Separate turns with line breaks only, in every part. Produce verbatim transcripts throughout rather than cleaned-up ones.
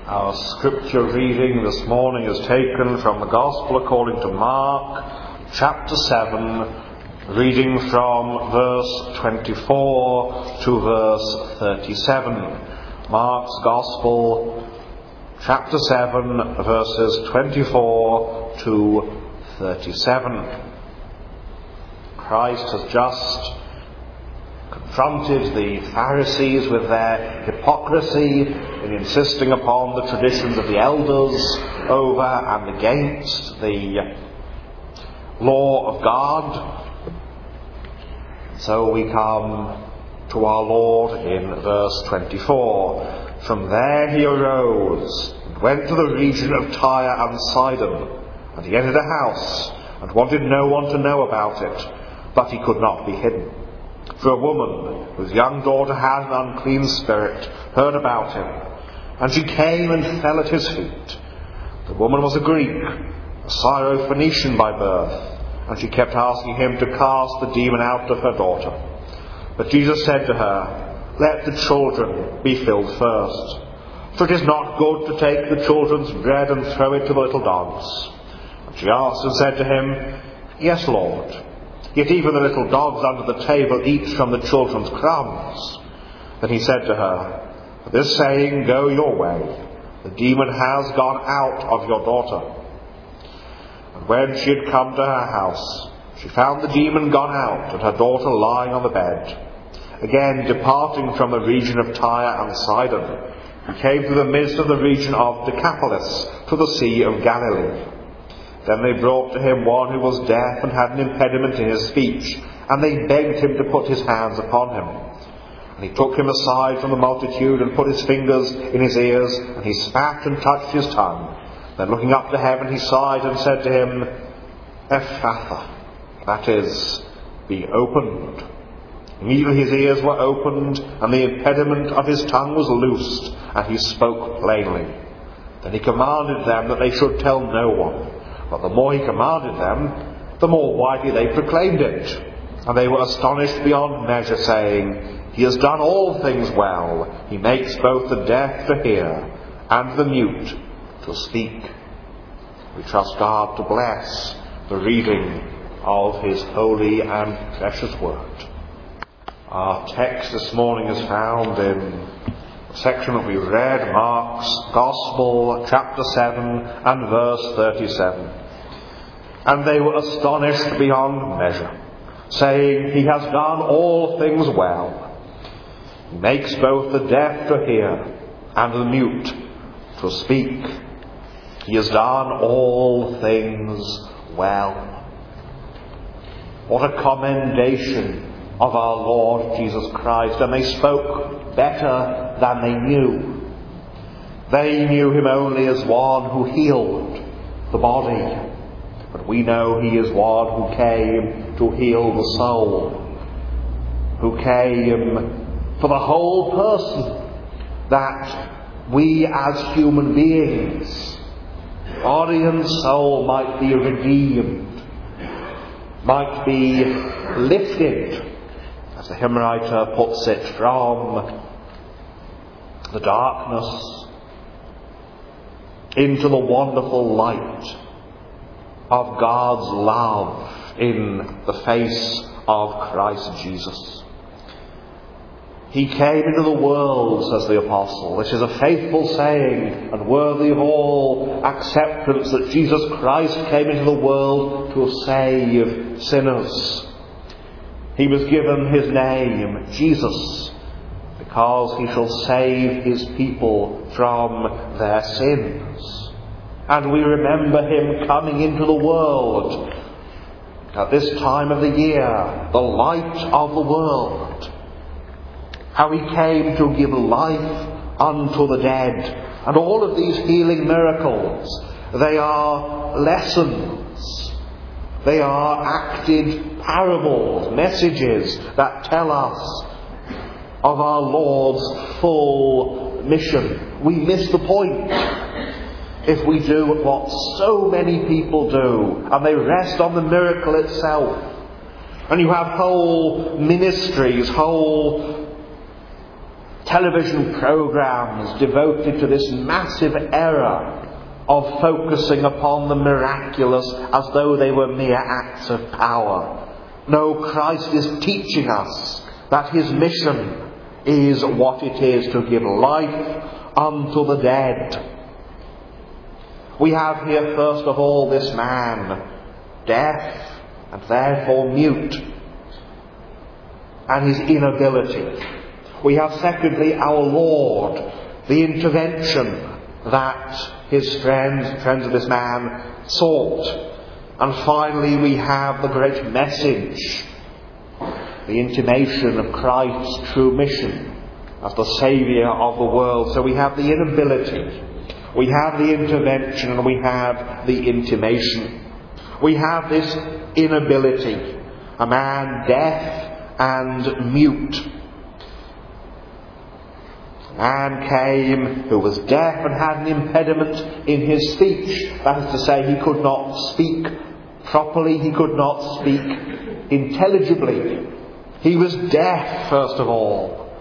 Our scripture reading this morning is taken from the Gospel according to Mark, chapter seven, reading from verse twenty-four to verse thirty-seven. Mark's Gospel, chapter seven, verses twenty-four to thirty-seven. Christ has just confronted the Pharisees with their hypocrisy in insisting upon the traditions of the elders over and against the law of God. So we come to our Lord in verse twenty-four. From there he arose and went to the region of Tyre and Sidon, and he entered a house and wanted no one to know about it, but he could not be hidden. For a woman whose young daughter had an unclean spirit heard about him, and she came and fell at his feet. The woman was a Greek, a Syro-Phoenician by birth, and she kept asking him to cast the demon out of her daughter. But Jesus said to her, "Let the children be filled first, for it is not good to take the children's bread and throw it to the little dogs." And she asked and said to him, "Yes, Lord, yet even the little dogs under the table eat from the children's crumbs." Then he said to her, "For this saying, go your way. The demon has gone out of your daughter." And when she had come to her house, she found the demon gone out and her daughter lying on the bed. Again, departing from the region of Tyre and Sidon, he came to the midst of the region of Decapolis, to the Sea of Galilee. Then they brought to him one who was deaf and had an impediment in his speech, and they begged him to put his hands upon him. And he took him aside from the multitude and put his fingers in his ears, and he spat and touched his tongue. Then looking up to heaven he sighed and said to him, "Ephphatha," that is, "be opened." Immediately his ears were opened, and the impediment of his tongue was loosed, and he spoke plainly. Then he commanded them that they should tell no one. But the more he commanded them, the more widely they proclaimed it. And they were astonished beyond measure, saying, "He has done all things well. He makes both the deaf to hear and the mute to speak." We trust God to bless the reading of his holy and precious word. Our text this morning is found in the section that we read, Mark's Gospel, chapter seven and verse thirty-seven. And they were astonished beyond measure, saying, "He has done all things well. He makes both the deaf to hear and the mute to speak. He has done all things well." What a commendation of our Lord Jesus Christ. And they spoke better than they knew. They knew him only as one who healed the body. But we know he is one who came to heal the soul, who came for the whole person, that we as human beings, body and soul, might be redeemed, might be lifted, as the hymn writer puts it, from the darkness into the wonderful light of God's love in the face of Christ Jesus. He came into the world, says the Apostle. This is a faithful saying and worthy of all acceptance, that Jesus Christ came into the world to save sinners. He was given his name, Jesus, because he shall save his people from their sins. And we remember him coming into the world at this time of the year, the light of the world. How he came to give life unto the dead. And all of these healing miracles, they are lessons. They are acted parables, messages that tell us of our Lord's full mission. We miss the point if we do what so many people do, and they rest on the miracle itself. And you have whole ministries, whole television programs devoted to this massive error of focusing upon the miraculous as though they were mere acts of power. No, Christ is teaching us that his mission is what it is to give life unto the dead. We have here first of all this man, deaf and therefore mute, and his inability. We have secondly our Lord, the intervention that his friends, friends of this man, sought. And finally we have the great message, the intimation of Christ's true mission as the Saviour of the world. So we have the inability, we have the intervention, and we have the intimation. We have this inability, a man deaf and mute. A man came who was deaf and had an impediment in his speech. That is to say, he could not speak properly, he could not speak intelligibly. He was deaf, first of all.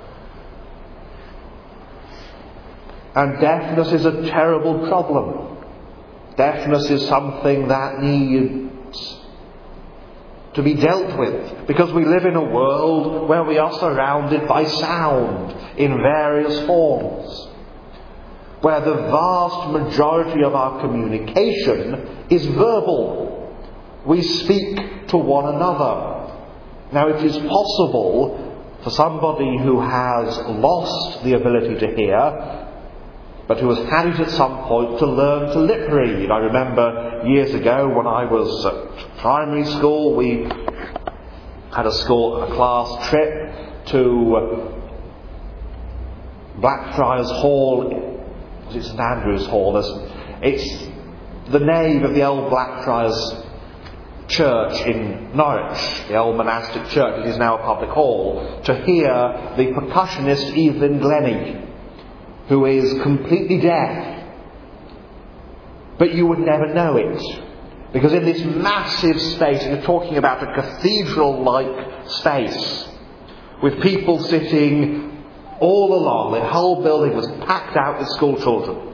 And deafness is a terrible problem. Deafness is something that needs to be dealt with, because we live in a world where we are surrounded by sound in various forms, where the vast majority of our communication is verbal. We speak to one another. Now, it is possible for somebody who has lost the ability to hear, but who has had it at some point, to learn to lip read. I remember years ago when I was at primary school, we had a school, a class trip to Blackfriars Hall. Was it St Andrew's Hall? It's the nave of the old Blackfriars Church in Norwich, the old monastic church. It is now a public hall. To hear the percussionist Evelyn Glennie, who is completely deaf. But you would never know it, because in this massive space, you're talking about a cathedral-like space, with people sitting all along. The whole building was packed out with school children.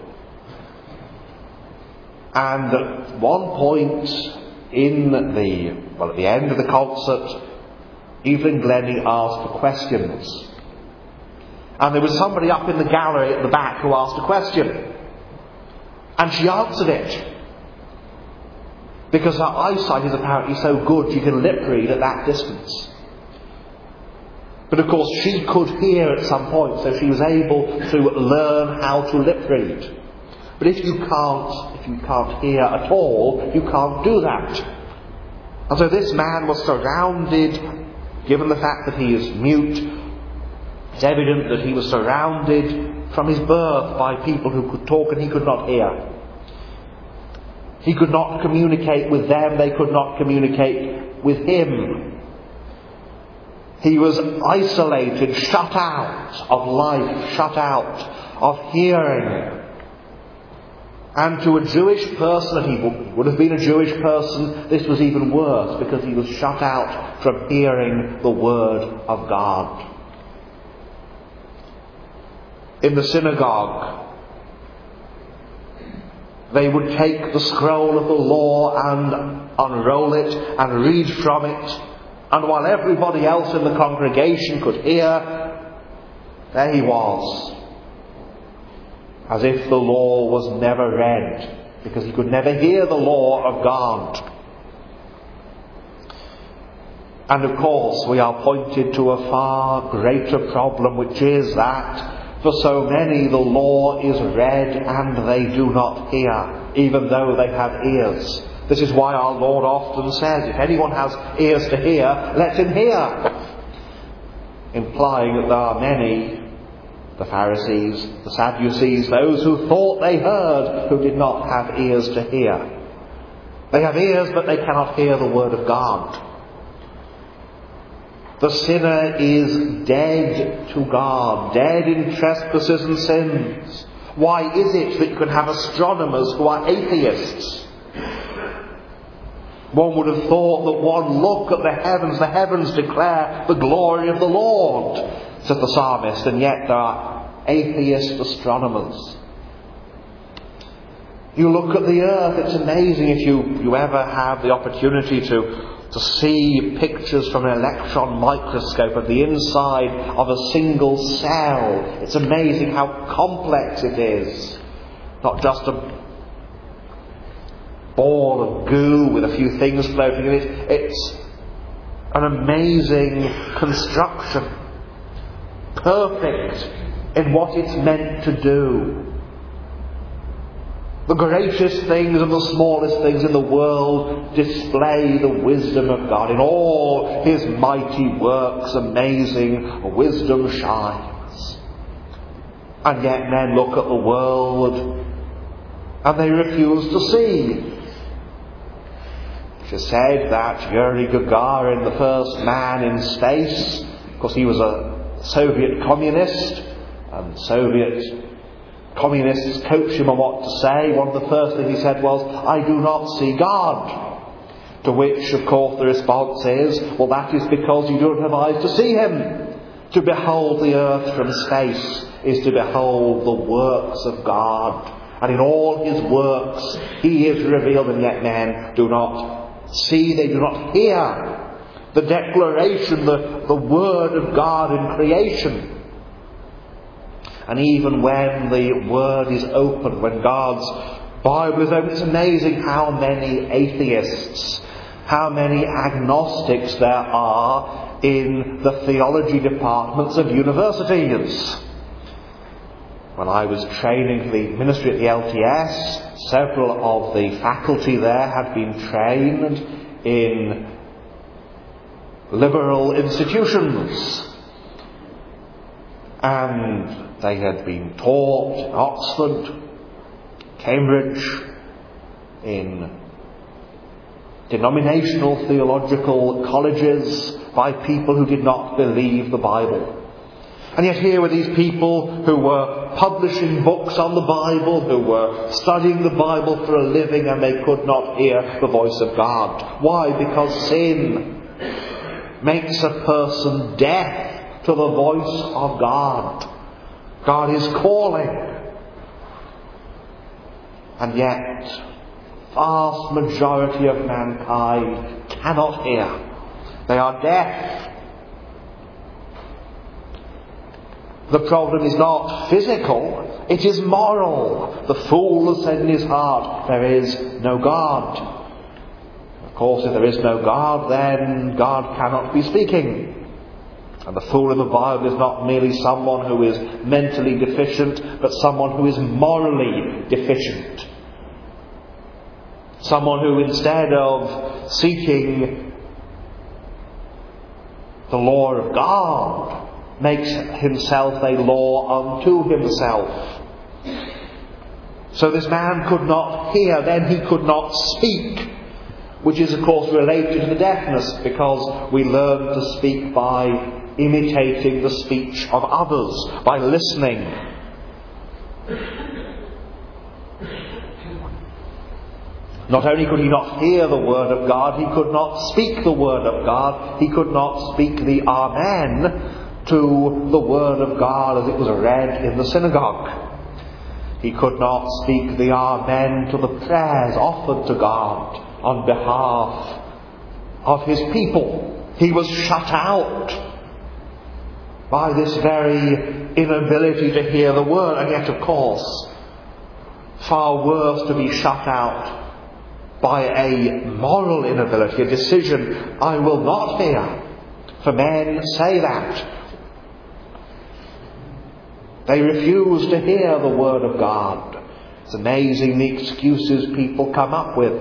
And at one point in the, well, at the end of the concert, Evelyn Glennie asked for questions. And there was somebody up in the gallery at the back who asked a question. And she answered it. Because her eyesight is apparently so good she can lip read at that distance. But of course she could hear at some point, so she was able to learn how to lip read. But if you can't, if you can't hear at all, you can't do that. And so this man was surrounded, given the fact that he is mute, it's evident that he was surrounded from his birth by people who could talk and he could not hear. He could not communicate with them, they could not communicate with him. He was isolated, shut out of life, shut out of hearing. And to a Jewish person, and he would have been a Jewish person, this was even worse, because he was shut out from hearing the word of God. In the synagogue, they would take the scroll of the law and unroll it and read from it, and while everybody else in the congregation could hear, there he was, as if the law was never read, because he could never hear the law of God. And of course we are pointed to a far greater problem, which is that for so many the law is read and they do not hear, even though they have ears. This is why our Lord often says, if anyone has ears to hear, let him hear. Implying that there are many, the Pharisees, the Sadducees, those who thought they heard, who did not have ears to hear. They have ears, but they cannot hear the word of God. The sinner is dead to God, dead in trespasses and sins. Why is it that you can have astronomers who are atheists? One would have thought that one look at the heavens, the heavens declare the glory of the Lord. says the psalmist, and yet there are atheist astronomers. You look at the earth, it's amazing if you, you ever have the opportunity to, to see pictures from an electron microscope of the inside of a single cell. It's amazing how complex it is. Not just a ball of goo with a few things floating in it. It's an amazing construction. Perfect in what it's meant to do. The greatest things and the smallest things in the world display the wisdom of God. In all His mighty works, amazing wisdom shines. And yet men look at the world and they refuse to see. It is said that Yuri Gagarin, the first man in space, of course he was a Soviet communist, and Soviet communists coached him on what to say. One of the first things he said was, "I do not see God." To which, of course, the response is, well, that is because you don't have eyes to see Him. To behold the earth from space is to behold the works of God. And in all His works He is revealed, and yet men do not see, they do not hear the declaration, the, the word of God in creation. And even when the Word is opened, when God's Bible is opened, it's amazing how many atheists, how many agnostics there are in the theology departments of universities. When I was training for the ministry at the L T S, several of the faculty there had been trained in liberal institutions. And they had been taught in Oxford, Cambridge, in denominational theological colleges by people who did not believe the Bible. And yet here were these people who were publishing books on the Bible, who were studying the Bible for a living, and they could not hear the voice of God. Why? Because sin makes a person deaf to the voice of God. God is calling. And yet, vast majority of mankind cannot hear. They are deaf. The problem is not physical, it is moral. The fool has said in his heart, there is no God. Of course, if there is no God, then God cannot be speaking. And the fool in the Bible is not merely someone who is mentally deficient, but someone who is morally deficient. Someone who, instead of seeking the law of God, makes himself a law unto himself. So this man could not hear, then he could not speak, which is of course related to the deafness, because we learn to speak by imitating the speech of others, by listening. Not only could he not hear the word of God, he could not speak the word of God, he could not speak the Amen to the word of God as it was read in the synagogue. He could not speak the Amen to the prayers offered to God on behalf of His people. He was shut out by this very inability to hear the word. And yet, of course, far worse to be shut out by a moral inability, a decision, I will not hear. For men say that. They refuse to hear the word of God. It's amazing the excuses people come up with.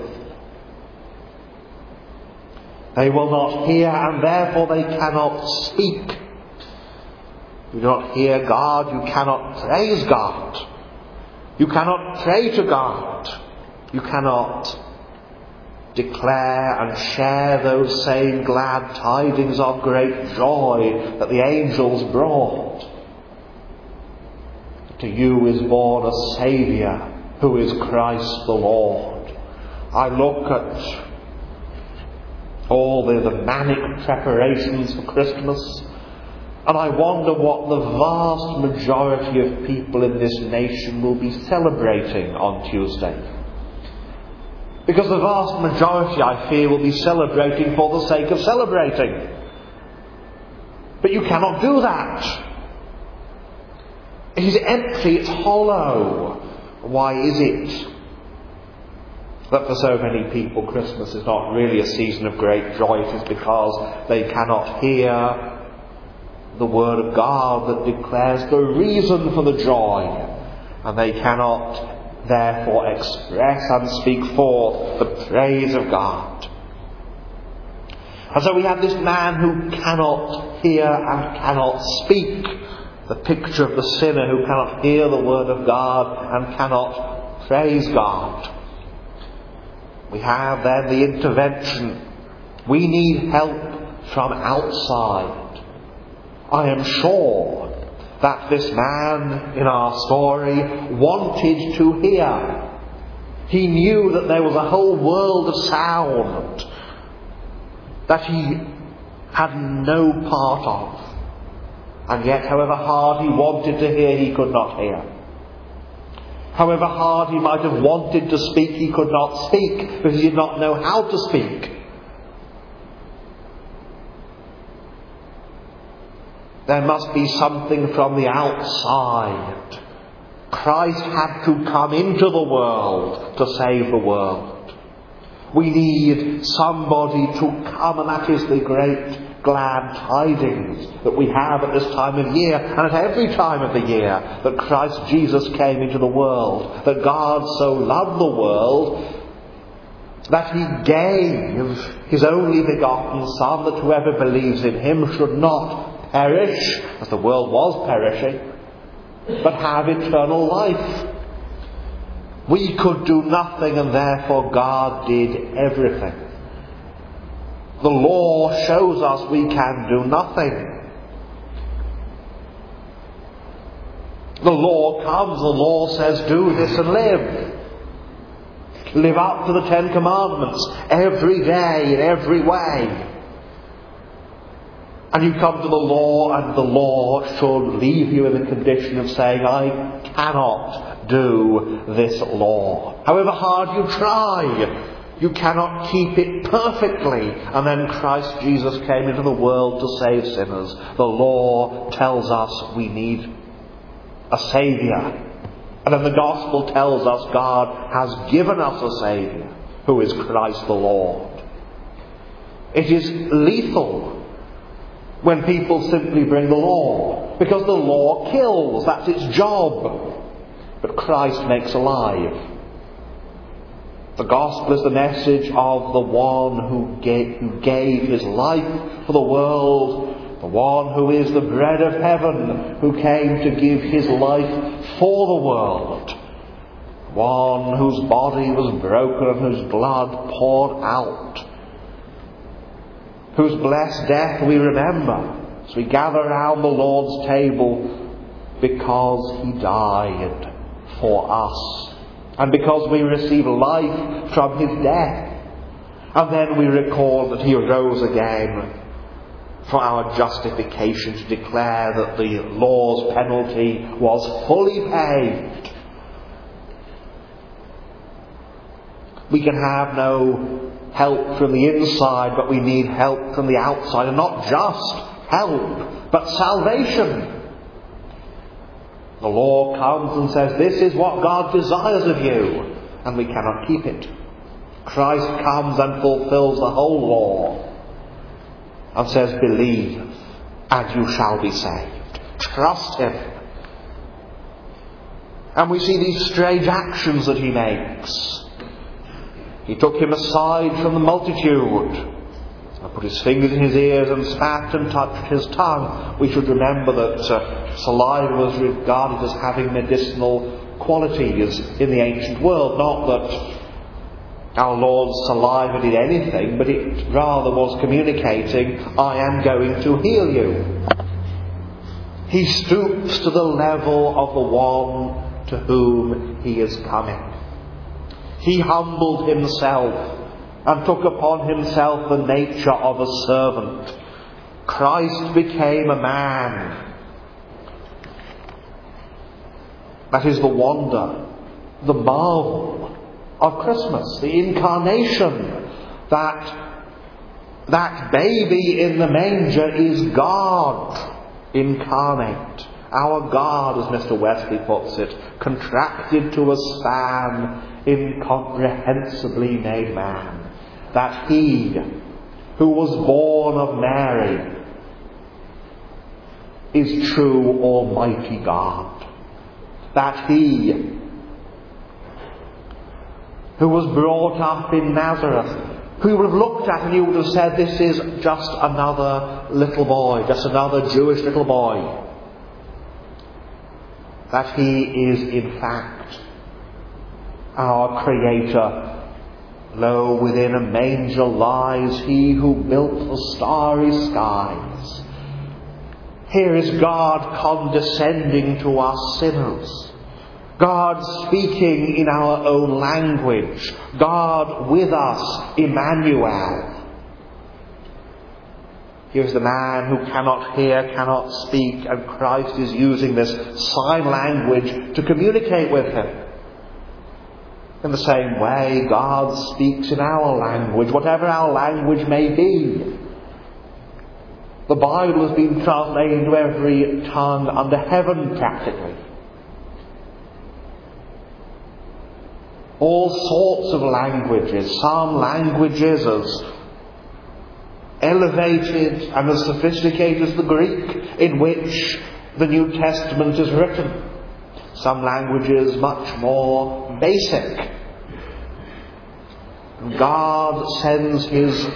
They will not hear, and therefore they cannot speak. You do not hear God, you cannot praise God. You cannot pray to God. You cannot declare and share those same glad tidings of great joy that the angels brought. To you is born a Saviour, who is Christ the Lord. I look at all the, the manic preparations for Christmas, And I wonder what the vast majority of people in this nation will be celebrating on Tuesday. Because the vast majority, I fear, will be celebrating for the sake of celebrating. But you cannot do that. It is empty, it's hollow. Why is it that for so many people Christmas is not really a season of great joy? It is because they cannot hear the Word of God that declares the reason for the joy, and they cannot therefore express and speak forth the praise of God. And so we have this man who cannot hear and cannot speak, the picture of the sinner who cannot hear the Word of God and cannot praise God. We have then the intervention. We need help from outside. I am sure that this man in our story wanted to hear. He knew that there was a whole world of sound that he had no part of. And yet, however hard he wanted to hear, he could not hear. However hard he might have wanted to speak, he could not speak because he did not know how to speak. There must be something from the outside. Christ had to come into the world to save the world. We need somebody to come, and that is the great glad tidings that we have at this time of year, and at every time of the year, that Christ Jesus came into the world, that God so loved the world that he gave his only begotten Son, that whoever believes in him should not perish, as the world was perishing, but have eternal life. We could do nothing, and therefore God did everything. The law shows us we can do nothing. The law comes, the law says, do this and live. Live up to the Ten Commandments every day, in every way. And you come to the law, and the law should leave you in the condition of saying, I cannot do this law. However hard you try, you cannot keep it perfectly. And then Christ Jesus came into the world to save sinners. The law tells us we need a Saviour. And then the Gospel tells us God has given us a Saviour, who is Christ the Lord. It is lethal when people simply bring the law, because the law kills. That's its job. But Christ makes alive. The Gospel is the message of the one who gave, who gave his life for the world, the one who is the bread of heaven, who came to give his life for the world, one whose body was broken and whose blood poured out, whose blessed death we remember as we gather round the Lord's table, because he died for us. And because we receive life from his death. And then we recall that he rose again for our justification, to declare that the law's penalty was fully paid. We can have no help from the inside, but we need help from the outside. And not just help, but salvation. The law comes and says, this is what God desires of you, and we cannot keep it. Christ comes and fulfills the whole law and says, believe and you shall be saved. Trust him. And we see these strange actions that he makes. He took him aside from the multitude and put his fingers in his ears and spat and touched his tongue. We should remember that uh, saliva was regarded as having medicinal qualities in the ancient world. Not that our Lord's saliva did anything, but it rather was communicating, I am going to heal you. He stoops to the level of the one to whom he is coming. He humbled himself and took upon himself the nature of a servant. Christ became a man. That is the wonder, the marvel of Christmas, the incarnation, that that baby in the manger is God incarnate. Our God, as Mister Wesley puts it, contracted to a span, incomprehensibly made man. That he who was born of Mary is true Almighty God. That he who was brought up in Nazareth, who you would have looked at and you would have said, this is just another little boy, just another Jewish little boy. That he is in fact our Creator. Lo, within a manger lies he who built the starry skies. Here is God condescending to us sinners. God speaking in our own language. God with us, Emmanuel. Here's the man who cannot hear, cannot speak, and Christ is using this sign language to communicate with him. In the same way, God speaks in our language, whatever our language may be. The Bible has been translated into every tongue under heaven, practically. All sorts of languages, some languages as elevated and as sophisticated as the Greek in which the New Testament is written. Some languages much more basic. And God sends His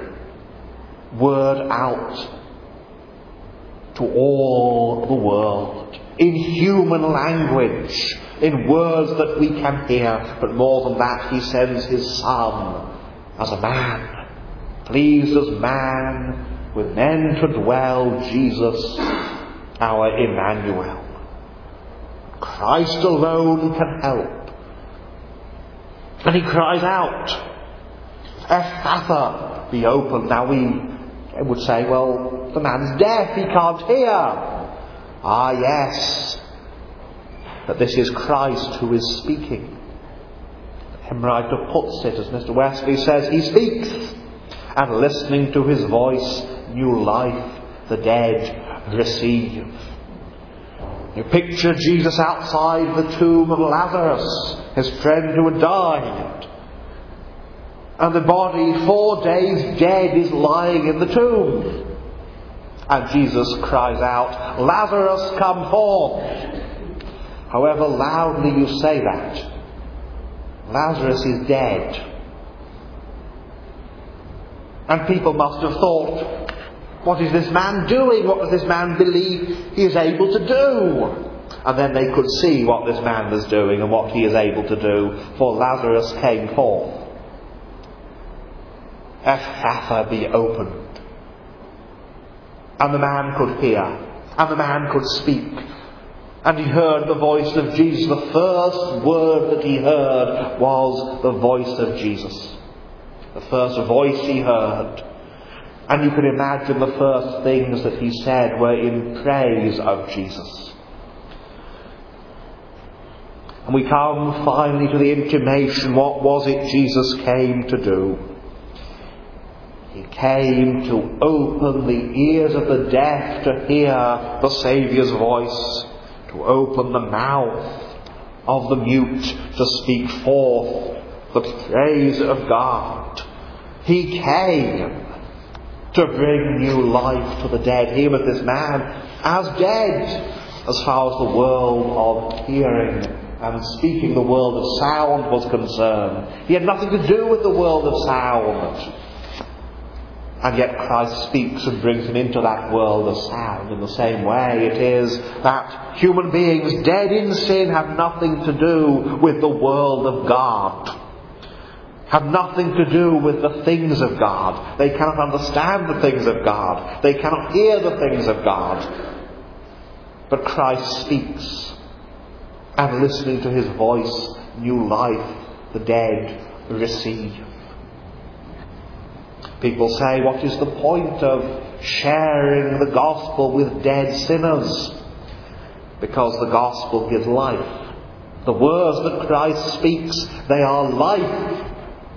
word out to all the world in human language, in words that we can hear. But more than that, He sends His Son as a man, pleased as man, with men to dwell, Jesus, our Emmanuel. Christ alone can help. And He cries out, Ephphatha, be opened. Now we would say, well, the man's deaf, he can't hear. Ah, yes. But this is Christ who is speaking. The hymn writer puts it, as Mister Wesley says, He speaks, and listening to His voice, new life the dead receive. You picture Jesus outside the tomb of Lazarus, his friend who had died. And the body, four days dead, is lying in the tomb. And Jesus cries out, Lazarus, come forth. However loudly you say that, Lazarus is dead. And people must have thought, what is this man doing? What does this man believe he is able to do? And then they could see what this man was doing and what he is able to do, for Lazarus came forth. Ephphatha, be opened. And the man could hear, and the man could speak. And he heard the voice of Jesus. The first word that he heard was the voice of Jesus. The first voice he heard. And you can imagine the first things that he said were in praise of Jesus. And we come finally to the intimation. What was it Jesus came to do? He came to open the ears of the deaf to hear the Saviour's voice, to open the mouth of the mute to speak forth the praise of God. He came to bring new life to the dead. Here was this man as dead as far as the world of hearing and speaking, the world of sound was concerned. He had nothing to do with the world of sound. And yet Christ speaks and brings him into that world of sound. In the same way it is that human beings dead in sin have nothing to do with the world of God. Have nothing to do with the things of God. They cannot understand the things of God. They cannot hear the things of God. But Christ speaks. And listening to His voice, new life, the dead receive. People say, what is the point of sharing the gospel with dead sinners, because the gospel gives life. The words that Christ speaks, they are life.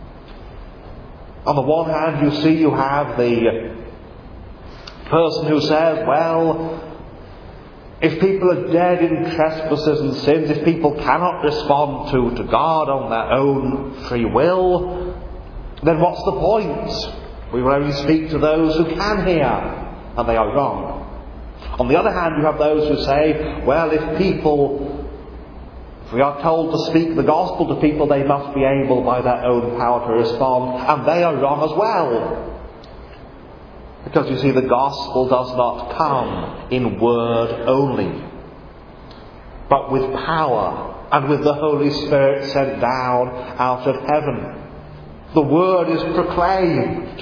On the one hand, you see, you have the person who says, well, if people are dead in trespasses and sins, if people cannot respond to, to God on their own free will, then what's the point? We will only speak to those who can hear, and they are wrong. On the other hand, you have those who say, well, if people, if we are told to speak the gospel to people, they must be able by their own power to respond, and they are wrong as well. Because you see, the gospel does not come in word only, but with power and with the Holy Spirit sent down out of heaven. The word is proclaimed,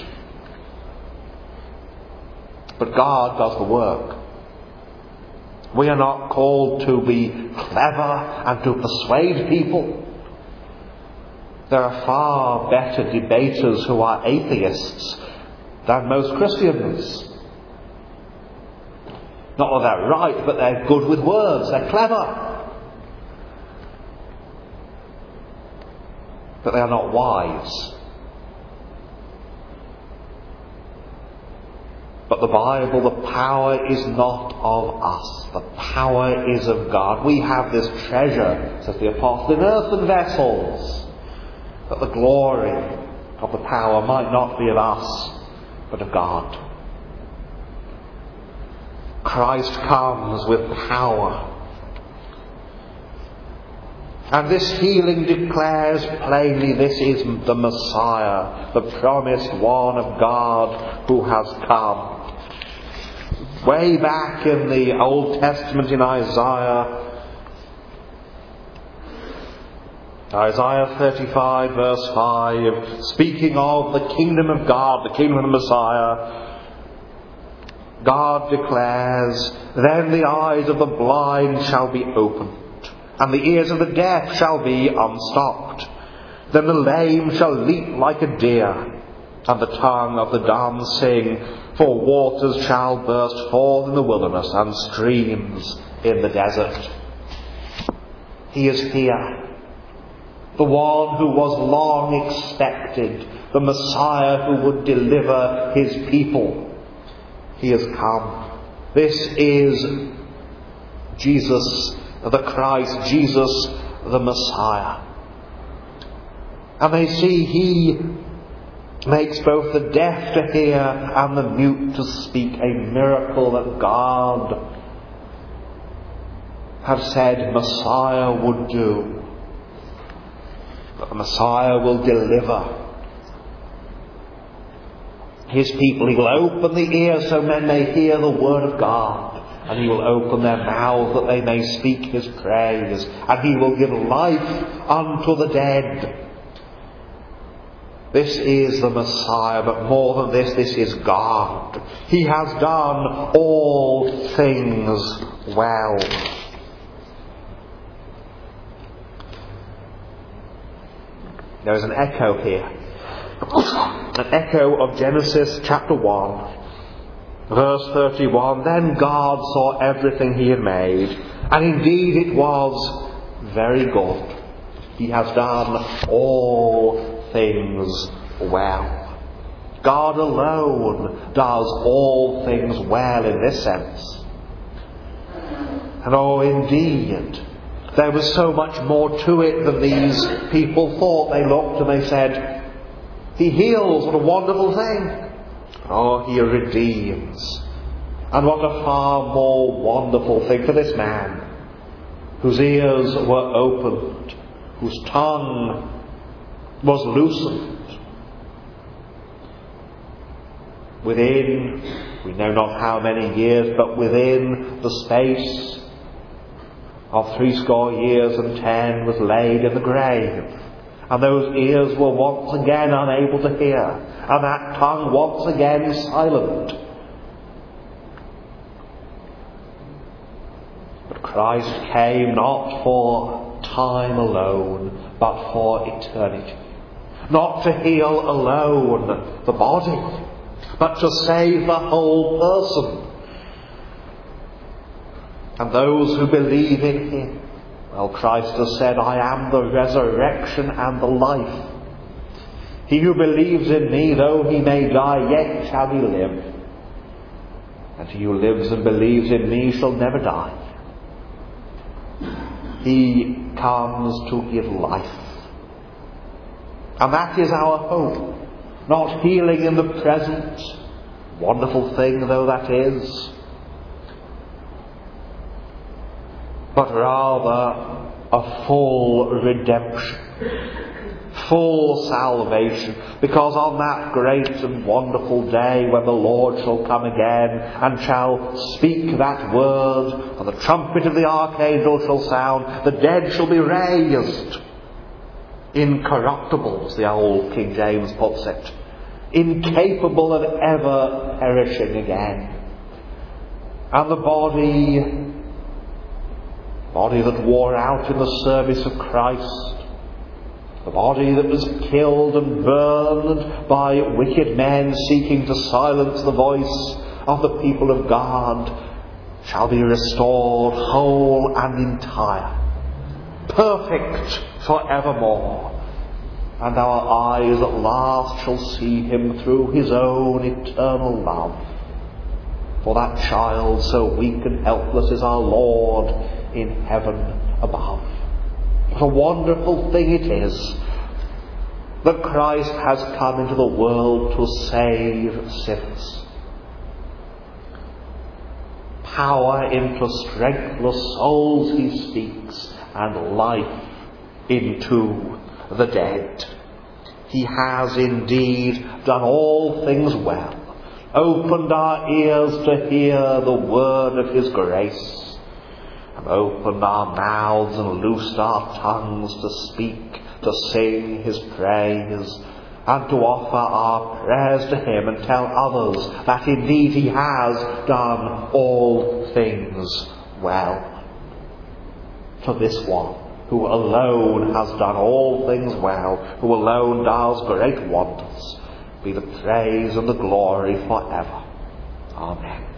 but God does the work. We are not called to be clever and to persuade people. There are far better debaters who are atheists than most Christians. Not that they're right, but they're good with words, they're clever. But they are not wise. But the Bible, the power is not of us. The power is of God. We have this treasure, says the apostle, in earthen vessels, that the glory of the power might not be of us, but of God. Christ comes with power. And this healing declares plainly this is the Messiah, the promised one of God who has come. Way back in the Old Testament in Isaiah, Isaiah thirty-five verse five, speaking of the kingdom of God, the kingdom of the Messiah, God declares, then the eyes of the blind shall be opened, and the ears of the deaf shall be unstopped. Then the lame shall leap like a deer, and the tongue of the dumb sing, for waters shall burst forth in the wilderness, and streams in the desert. He is here. The one who was long expected, the Messiah who would deliver his people. He has come. This is Jesus the Christ, Jesus the Messiah. And they see he makes both the deaf to hear and the mute to speak, a miracle that God had said Messiah would do. That the Messiah will deliver his people. He will open the ears so men may hear the word of God. And he will open their mouths that they may speak his praise. And he will give life unto the dead. This is the Messiah, but more than this, this is God. He has done all things well. There is an echo here. An echo of Genesis chapter one. Verse thirty-one, then God saw everything he had made, and indeed it was very good. He has done all things well. God alone does all things well in this sense. And oh, indeed, there was so much more to it than these people thought. They looked and they said, he heals, what a wonderful thing. Oh, he redeems. And what a far more wonderful thing for this man, whose ears were opened, whose tongue was loosened. Within, we know not how many years, but within the space of threescore years and ten was laid in the grave. And those ears were once again unable to hear, and that tongue once again silent. But Christ came not for time alone, but for eternity. Not to heal alone the body, but to save the whole person. And those who believe in him, well, Christ has said, I am the resurrection and the life. He who believes in me, though he may die, yet shall he live. And he who lives and believes in me shall never die. He comes to give life. And that is our hope. Not healing in the present, wonderful thing though that is, but rather a full redemption, full salvation, because on that great and wonderful day when the Lord shall come again and shall speak that word, and the trumpet of the archangel shall sound, the dead shall be raised, incorruptible, as the old King James puts it, incapable of ever perishing again. And the body, body that wore out in the service of Christ, the body that was killed and burned by wicked men seeking to silence the voice of the people of God, shall be restored whole and entire, perfect forevermore. And our eyes at last shall see him through his own eternal love. For that child so weak and helpless is our Lord in heaven above. What a wonderful thing it is that Christ has come into the world to save sinners. Power into strengthless souls he speaks, and life into the dead. He has indeed done all things well, opened our ears to hear the word of his grace, and opened our mouths and loosed our tongues to speak, to sing his praise, and to offer our prayers to him and tell others that indeed he has done all things well. To this one, who alone has done all things well, who alone does great wonders, be the praise and the glory forever. Amen.